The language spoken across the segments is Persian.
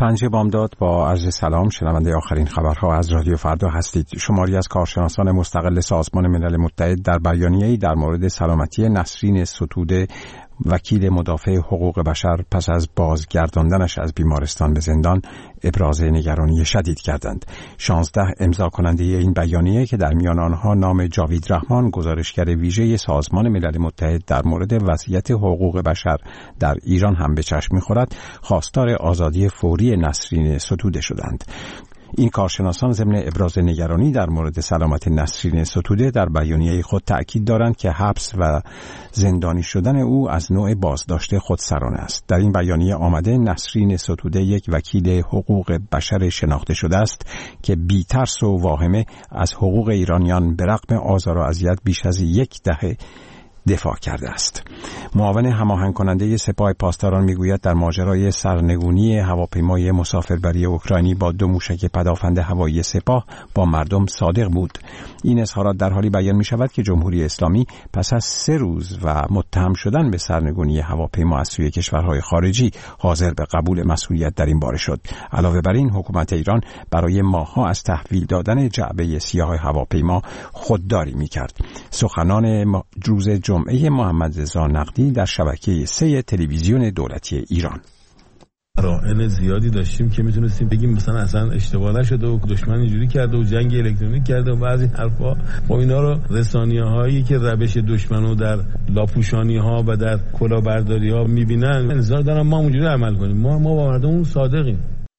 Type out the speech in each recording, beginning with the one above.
5 بامداد با عرض سلام. شنونده آخرین خبرها از رادیو فردا هستید. شماری از کارشناسان مستقل سازمان ملل متحد در بیانیه‌ای در مورد سلامتی نسرین ستوده، وکیل مدافع حقوق بشر، پس از بازگرداندنش از بیمارستان به زندان ابراز نگرانی شدید کردند. 16 امضا کننده این بیانیه که در میان آنها نام جاوید رحمان، گزارشگر ویژه سازمان ملل متحد در مورد وضعیت حقوق بشر در ایران هم به چشم می‌خورد، خواستار آزادی فوری نسرین ستوده شدند. این کارشناسان ضمن ابراز نگرانی در مورد سلامت نسرین ستوده در بیانیه خود تأکید دارند که حبس و زندانی شدن او از نوع بازداشت خودسرانه است. در این بیانیه آمده نسرین ستوده یک وکیل حقوق بشر شناخته شده است که بی ترس و واهمه از حقوق ایرانیان به رغم آزار و اذیت بیش از 10 دهه دفاع کرده است. معاون هماهنگ کننده سپاه پاسداران میگوید در ماجرای سرنگونی هواپیمای مسافربری اوکراینی با 2 موشک پدافند هوایی سپاه با مردم صادق بود. این اظهارات در حالی بیان می شود که جمهوری اسلامی پس از 3 روز و متهم شدن به سرنگونی هواپیما از سوی کشورهای خارجی حاضر به قبول مسئولیت در این باره شد. علاوه بر این حکومت ایران برای ماه‌ها از تحویل دادن جعبه سیاه هواپیما خودداری می کرد. سخنان روز جمعه محمد رضا نقدی در شبکه 3 تلویزیون دولتی ایران. رائل زیادی داشتیم که میتونستیم بگیم مثلا اصلا اشتباه نشده و دشمن اینجوری کرده و جنگ الکترونیک کرده و بعضی حرفا. با اینا رو رسانیه‌هایی که روش دشمنو در لاپوشانی‌ها و در کلاهبرداری‌ها می‌بینن انتظار دارن ما اونجوری عمل کنیم. ما با مردم صادقیم.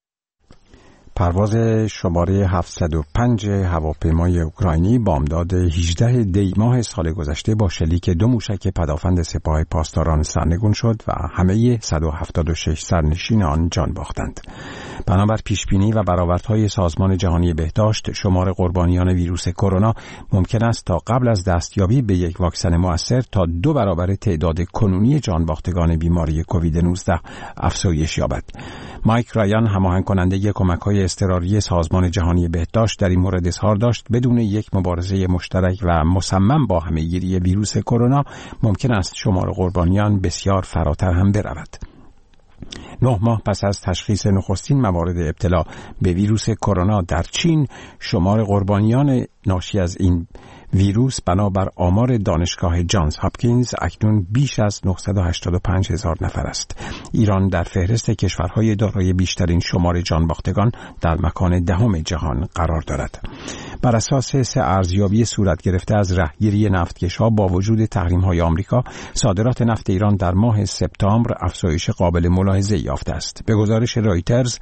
پرواز شماره 705 هواپیمای اوکراینی بامداد 18 دی ماه سال گذشته با شلیک 2 موشک پدافند سپاه پاسداران سرنگون شد و همه 176 سرنشین آن جان باختند. بنابر پیشبینی و برآوردهای سازمان جهانی بهداشت، شمار قربانیان ویروس کرونا ممکن است تا قبل از دستیابی به یک واکسن مؤثر تا 2 برابر تعداد کنونی جان باختگان بیماری کووید 19 افزایش یابد. مایک رایان، هماهنگ کننده کمک‌های اضطراری سازمان جهانی بهداشت، در این مورد اظهار داشت بدون یک مبارزه مشترک و مصمم با همه‌گیری ویروس کرونا ممکن است شمار قربانیان بسیار فراتر هم برود. 9 ماه پس از تشخیص نخستین موارد ابتلا به ویروس کرونا در چین، شمار قربانیان ناشی از این ویروس بنابر آمار دانشگاه جانز هاپکینز اکنون بیش از 985,000 نفر است. ایران در فهرست کشورهای دارای بیشترین شمار جانباختگان در مکان 10 جهان قرار دارد. بر اساس 3 ارزیابی صورت گرفته از رهگیری نفتکش‌ها با وجود تحریم‌های آمریکا، صادرات نفت ایران در ماه سپتامبر افزایش قابل ملاحظه‌ای یافته است. به گزارش رایترز،